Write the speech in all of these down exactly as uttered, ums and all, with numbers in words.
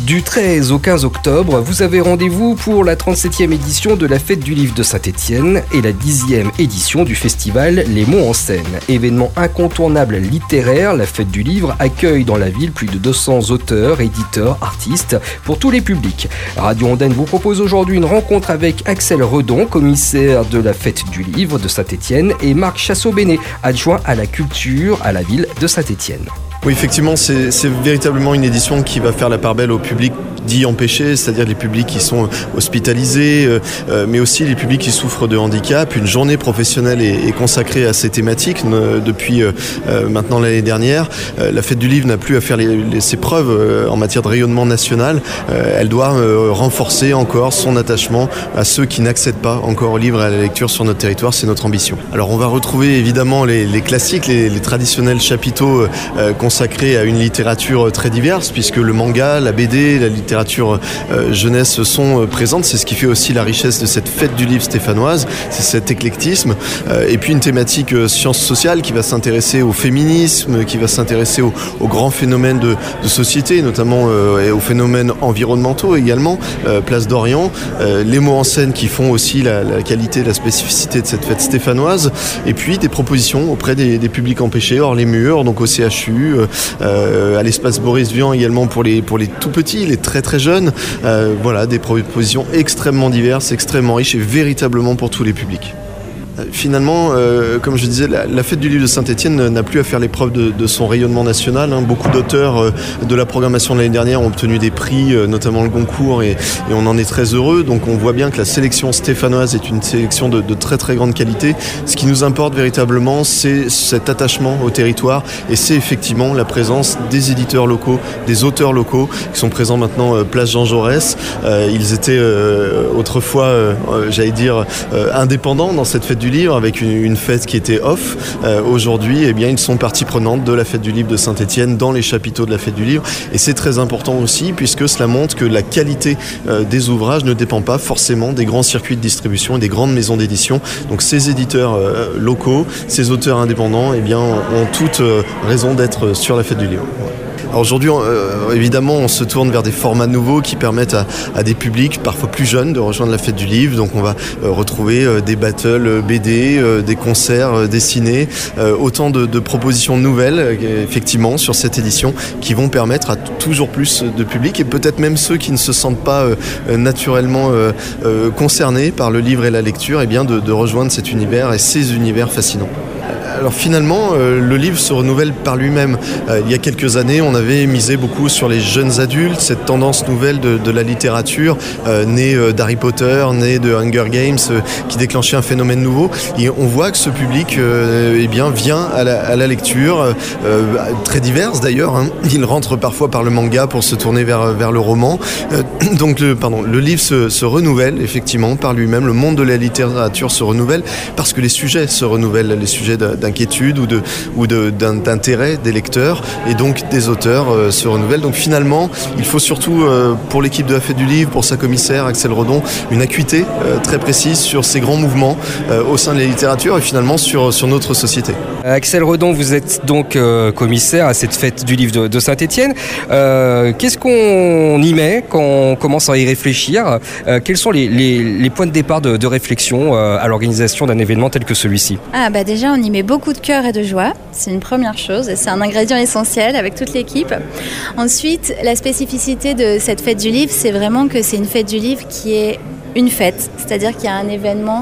Du treize au quinze octobre, vous avez rendez-vous pour la trente-septième édition de la Fête du Livre de Saint-Étienne et la dixième édition du festival Les Mots en Scène. Événement incontournable littéraire, la Fête du Livre accueille dans la ville plus de deux cents auteurs, éditeurs, artistes pour tous les publics. Radio Andaine vous propose aujourd'hui une rencontre avec Axel Redon, commissaire de la Fête du Livre de Saint-Étienne, et Marc Chassot-Bénet, adjoint à la culture à la ville de Saint-Étienne. Oui, effectivement, c'est, c'est véritablement une édition qui va faire la part belle au public dit empêché, c'est-à-dire les publics qui sont hospitalisés, euh, mais aussi les publics qui souffrent de handicap. Une journée professionnelle est, est consacrée à ces thématiques euh, depuis euh, maintenant l'année dernière. Euh, la Fête du Livre n'a plus à faire les, les, ses preuves euh, en matière de rayonnement national. Euh, elle doit euh, renforcer encore son attachement à ceux qui n'accèdent pas encore au livre et à la lecture sur notre territoire. C'est notre ambition. Alors on va retrouver évidemment les, les classiques, les, les traditionnels chapiteaux euh, consacrés à une littérature très diverse, puisque le manga, la B D, la littérature Euh, jeunesse sont euh, présentes. C'est ce qui fait aussi la richesse de cette fête du livre stéphanoise, c'est cet éclectisme, euh, et puis une thématique euh, sciences sociales qui va s'intéresser au féminisme, qui va s'intéresser aux, aux grands phénomènes de, de société, notamment euh, et aux phénomènes environnementaux également, euh, place d'Orient, euh, les mots en scène qui font aussi la, la qualité, la spécificité de cette fête stéphanoise, et puis des propositions auprès des, des publics empêchés hors les murs, donc au C H U, euh, à l'espace Boris Vian également pour les, pour les tout petits, les très très jeunes, euh, voilà, des propositions extrêmement diverses, extrêmement riches et véritablement pour tous les publics. Finalement, euh, comme je disais, la, la Fête du Livre de Saint-Étienne n'a plus à faire l'épreuve de, de son rayonnement national. Hein. Beaucoup d'auteurs euh, de la programmation de l'année dernière ont obtenu des prix, euh, notamment le Goncourt, et, et on en est très heureux. Donc on voit bien que la sélection stéphanoise est une sélection de, de très très grande qualité. Ce qui nous importe véritablement, c'est cet attachement au territoire, et c'est effectivement la présence des éditeurs locaux, des auteurs locaux, qui sont présents maintenant euh, place Jean Jaurès. Euh, ils étaient euh, autrefois, euh, j'allais dire, euh, indépendants dans cette Fête du Livre, avec une, une fête qui était off. Euh, aujourd'hui, eh bien, ils sont partie prenante de la Fête du Livre de Saint-Étienne dans les chapiteaux de la Fête du Livre, et c'est très important aussi puisque cela montre que la qualité euh, des ouvrages ne dépend pas forcément des grands circuits de distribution et des grandes maisons d'édition. Donc ces éditeurs euh, locaux, ces auteurs indépendants, eh bien, ont toute euh, raison d'être sur la Fête du Livre. Ouais. Alors aujourd'hui, euh, évidemment, on se tourne vers des formats nouveaux qui permettent à, à des publics parfois plus jeunes de rejoindre la Fête du Livre. Donc on va euh, retrouver euh, des battles B D, euh, des concerts euh, dessinés, euh, autant de, de propositions nouvelles, euh, effectivement, sur cette édition, qui vont permettre à t- toujours plus de publics, et peut-être même ceux qui ne se sentent pas euh, naturellement euh, euh, concernés par le livre et la lecture, eh bien de, de rejoindre cet univers et ces univers fascinants. Alors finalement, euh, le livre se renouvelle par lui-même. Euh, il y a quelques années, on avait misé beaucoup sur les jeunes adultes, cette tendance nouvelle de, de la littérature, euh, née euh, d'Harry Potter, née de Hunger Games, euh, qui déclenchait un phénomène nouveau. Et on voit que ce public euh, eh bien, vient à la, à la lecture, euh, très diverse d'ailleurs. Hein. Il rentre parfois par le manga pour se tourner vers, vers le roman. Euh, donc le, pardon, le livre se, se renouvelle effectivement par lui-même. Le monde de la littérature se renouvelle parce que les sujets se renouvellent, les sujets d'un d'inquiétude ou, de, ou de, d'un, d'intérêt des lecteurs, et donc des auteurs euh, se renouvellent. Donc finalement, il faut surtout euh, pour l'équipe de la Fête du Livre, pour sa commissaire Axel Redon, une acuité euh, très précise sur ces grands mouvements euh, au sein de la littérature et finalement sur, sur notre société. Axel Redon, vous êtes donc euh, commissaire à cette Fête du Livre de, de Saint-Étienne. Euh, qu'est-ce qu'on y met quand on commence à y réfléchir ? euh, Quels sont les, les, les points de départ de, de réflexion euh, à l'organisation d'un événement tel que celui-ci ? Ah bah déjà, on y met beaucoup de cœur et de joie, c'est une première chose, et c'est un ingrédient essentiel avec toute l'équipe. Ensuite, la spécificité de cette Fête du Livre, c'est vraiment que c'est une Fête du Livre qui est une fête, c'est-à-dire qu'il y a un événement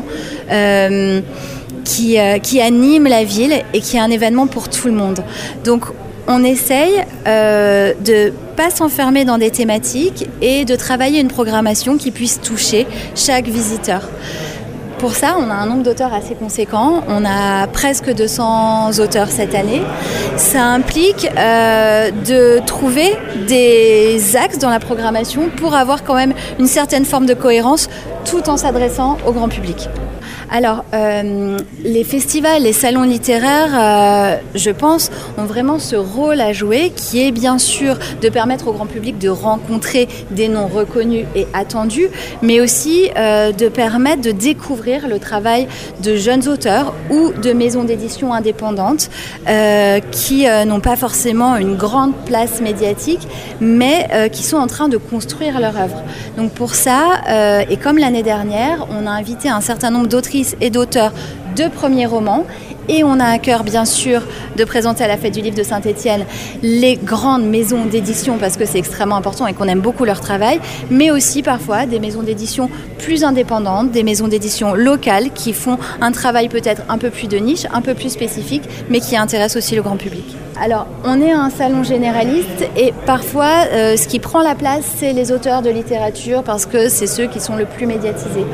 euh, qui, euh, qui anime la ville et qui est un événement pour tout le monde. Donc on essaye euh, de pas s'enfermer dans des thématiques et de travailler une programmation qui puisse toucher chaque visiteur. Pour ça, on a un nombre d'auteurs assez conséquent. On a presque deux cents auteurs cette année. Ça implique euh, de trouver des axes dans la programmation pour avoir quand même une certaine forme de cohérence tout en s'adressant au grand public. Alors, euh, les festivals, les salons littéraires, euh, je pense, ont vraiment ce rôle à jouer qui est bien sûr de permettre au grand public de rencontrer des noms reconnus et attendus, mais aussi euh, de permettre de découvrir le travail de jeunes auteurs ou de maisons d'édition indépendantes euh, qui euh, n'ont pas forcément une grande place médiatique, mais euh, qui sont en train de construire leur œuvre. Donc pour ça, euh, et comme l'année dernière, on a invité un certain nombre d'autrices et d'auteurs de premiers romans. Et on a à cœur, bien sûr, de présenter à la Fête du Livre de Saint-Étienne les grandes maisons d'édition parce que c'est extrêmement important et qu'on aime beaucoup leur travail, mais aussi parfois des maisons d'édition plus indépendantes, des maisons d'édition locales qui font un travail peut-être un peu plus de niche, un peu plus spécifique, mais qui intéresse aussi le grand public. Alors, on est un salon généraliste et parfois, euh, ce qui prend la place, c'est les auteurs de littérature parce que c'est ceux qui sont le plus médiatisés.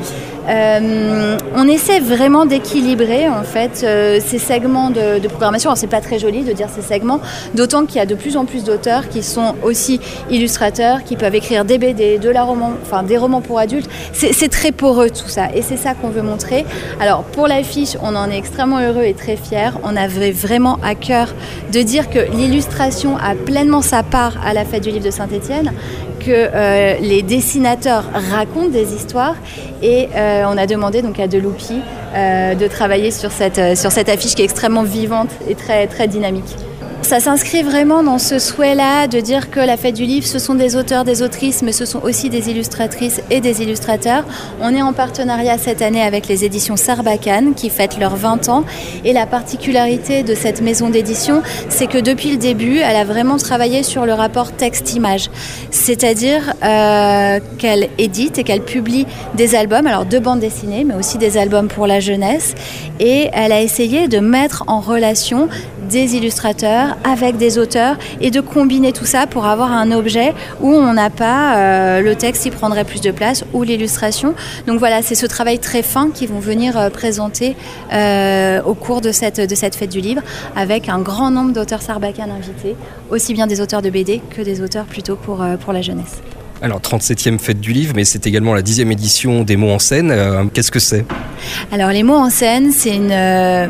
Euh, on essaie vraiment d'équilibrer en fait euh, ces segments de, de programmation. Alors, c'est pas très joli de dire ces segments, d'autant qu'il y a de plus en plus d'auteurs qui sont aussi illustrateurs, qui peuvent écrire des B D, de la roman, enfin des romans pour adultes. C'est, c'est très poreux tout ça et c'est ça qu'on veut montrer. Alors pour l'affiche, on en est extrêmement heureux et très fiers. On avait vraiment à cœur de dire que l'illustration a pleinement sa part à la Fête du Livre de Saint-Étienne, que euh, les dessinateurs racontent des histoires et euh, on a demandé donc à Deloupi euh, de travailler sur cette, euh, sur cette affiche qui est extrêmement vivante et très, très dynamique. Ça s'inscrit vraiment dans ce souhait-là de dire que la Fête du Livre, ce sont des auteurs, des autrices, mais ce sont aussi des illustratrices et des illustrateurs. On est en partenariat cette année avec les éditions Sarbacane qui fêtent leurs vingt ans. Et la particularité de cette maison d'édition, c'est que depuis le début, elle a vraiment travaillé sur le rapport texte-image. C'est-à-dire euh, qu'elle édite et qu'elle publie des albums, alors de bandes dessinées, mais aussi des albums pour la jeunesse. Et elle a essayé de mettre en relation des illustrateurs avec des auteurs et de combiner tout ça pour avoir un objet où on n'a pas euh, le texte qui prendrait plus de place ou l'illustration. Donc voilà, c'est ce travail très fin qu'ils vont venir euh, présenter euh, au cours de cette, de cette fête du livre avec un grand nombre d'auteurs Sarbacane invités, aussi bien des auteurs de B D que des auteurs plutôt pour, euh, pour la jeunesse. Alors, trente-septième Fête du Livre, mais c'est également la dixième édition des mots en scène. Euh, qu'est-ce que c'est ? Alors, les mots en scène, c'est une... Euh,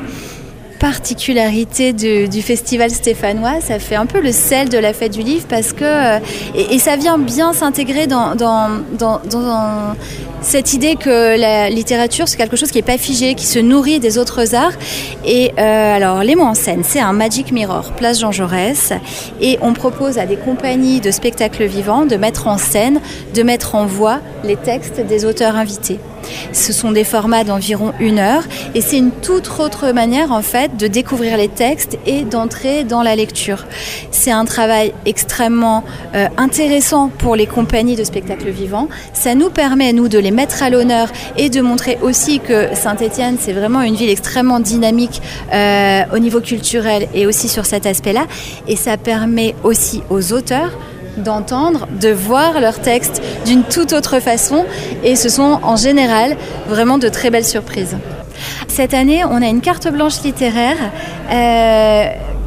particularité du, du festival stéphanois, ça fait un peu le sel de la Fête du Livre parce que et, et ça vient bien s'intégrer dans, dans, dans, dans cette idée que la littérature c'est quelque chose qui n'est pas figé, qui se nourrit des autres arts. Et euh, alors les mots en scène, c'est un Magic Mirror, place Jean Jaurès, et on propose à des compagnies de spectacles vivants de mettre en scène, de mettre en voix les textes des auteurs invités. Ce sont des formats d'environ une heure et c'est une toute autre manière en fait de découvrir les textes et d'entrer dans la lecture. C'est un travail extrêmement euh, intéressant pour les compagnies de spectacles vivants. Ça nous permet, nous, de les mettre à l'honneur et de montrer aussi que Saint-Étienne, c'est vraiment une ville extrêmement dynamique euh, au niveau culturel et aussi sur cet aspect-là. Et ça permet aussi aux auteurs d'entendre, de voir leurs textes d'une toute autre façon et ce sont en général vraiment de très belles surprises. Cette année, on a une carte blanche littéraire euh,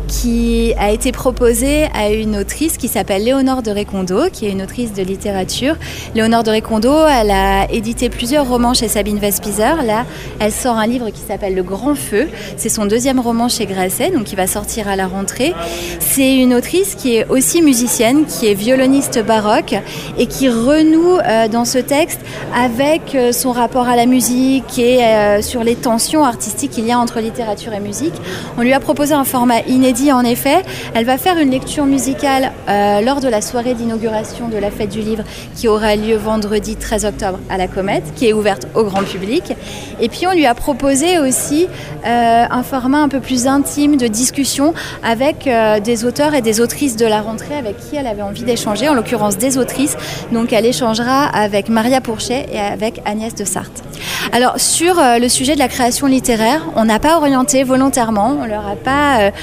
qui a été proposée à une autrice qui s'appelle Léonore de Récondo, qui est une autrice de littérature. Léonore de Récondo, elle a édité plusieurs romans chez Sabine Vespizer. Là, elle sort un livre qui s'appelle Le Grand Feu. C'est son deuxième roman chez Grasset, donc qui va sortir à la rentrée. C'est une autrice qui est aussi musicienne, qui est violoniste baroque et qui renoue euh, dans ce texte avec euh, son rapport à la musique et euh, sur les tensions artistiques qu'il y a entre littérature et musique. On lui a proposé un format inédit. En effet, elle va faire une lecture musicale euh, lors de la soirée d'inauguration de la Fête du Livre qui aura lieu vendredi treize octobre à la Comète, qui est ouverte au grand public. Et puis on lui a proposé aussi euh, un format un peu plus intime de discussion avec euh, des auteurs et des autrices de la rentrée avec qui elle avait envie d'échanger, en l'occurrence des autrices. Donc elle échangera avec Maria Pourchet et avec Agnès de Sarthe. Alors sur euh, le sujet de la création littéraire, on n'a pas orienté volontairement, on leur a pas euh,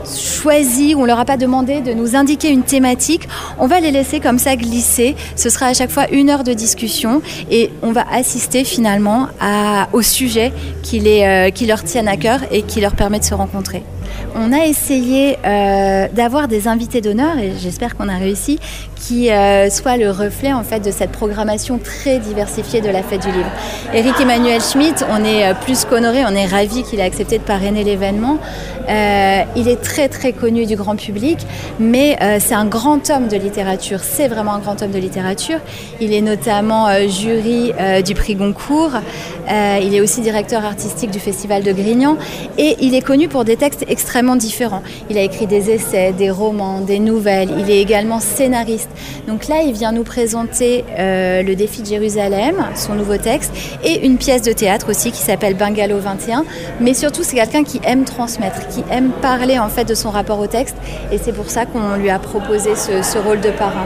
choisi, on leur a pas demandé de nous indiquer une thématique. On va les laisser comme ça glisser. Ce sera à chaque fois une heure de discussion et on va assister finalement à, au sujet qui, les, euh, qui leur tiennent à cœur et qui leur permet de se rencontrer. On a essayé euh, d'avoir des invités d'honneur et j'espère qu'on a réussi, qui euh, soient le reflet en fait de cette programmation très diversifiée de la Fête du Livre. Éric Emmanuel Schmitt, on est plus qu'honoré, on est ravis qu'il ait accepté de parrainer l'événement. Euh, il est très très connu du grand public, mais euh, c'est un grand homme de littérature, c'est vraiment un grand homme de littérature. Il est notamment euh, jury euh, du prix Goncourt, euh, il est aussi directeur artistique du Festival de Grignan et il est connu pour des textes extrêmement différents. Il a écrit des essais, des romans, des nouvelles, il est également scénariste. Donc là, il vient nous présenter euh, le défi de Jérusalem, son nouveau texte, et une pièce de théâtre aussi qui s'appelle Bungalow vingt et un. Mais surtout, c'est quelqu'un qui aime transmettre, qui aime parler en fait de son rapport au texte, et c'est pour ça qu'on lui a proposé ce, ce rôle de parrain.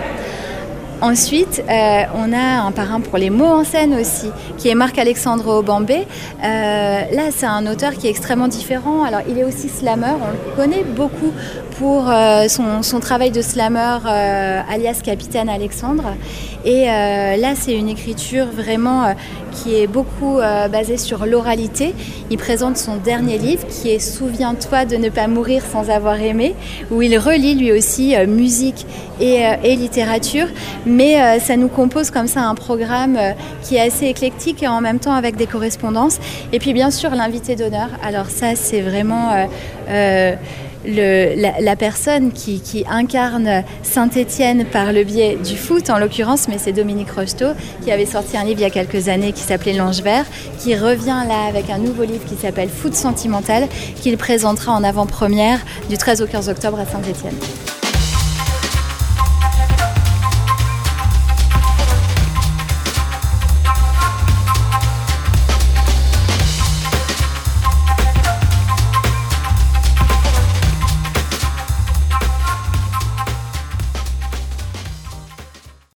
Ensuite, euh, on a un parrain pour les mots en scène aussi, qui est Marc-Alexandre Obambé. Euh, là, c'est un auteur qui est extrêmement différent. Alors, il est aussi slammer. On le connaît beaucoup pour euh, son, son travail de slammer, euh, alias Capitaine Alexandre. Et euh, là, c'est une écriture vraiment euh, qui est beaucoup euh, basée sur l'oralité. Il présente son dernier livre, qui est « Souviens-toi de ne pas mourir sans avoir aimé », où il relie lui aussi euh, musique et, euh, et littérature. Mais euh, ça nous compose comme ça un programme euh, qui est assez éclectique et en même temps avec des correspondances. Et puis bien sûr l'invité d'honneur. Alors ça c'est vraiment euh, euh, le, la, la personne qui, qui incarne Saint-Étienne par le biais du foot en l'occurrence, mais c'est Dominique Rocheteau qui avait sorti un livre il y a quelques années qui s'appelait L'Ange Vert, qui revient là avec un nouveau livre qui s'appelle Foot Sentimental, qu'il présentera en avant-première du treize au quinze octobre à Saint-Étienne.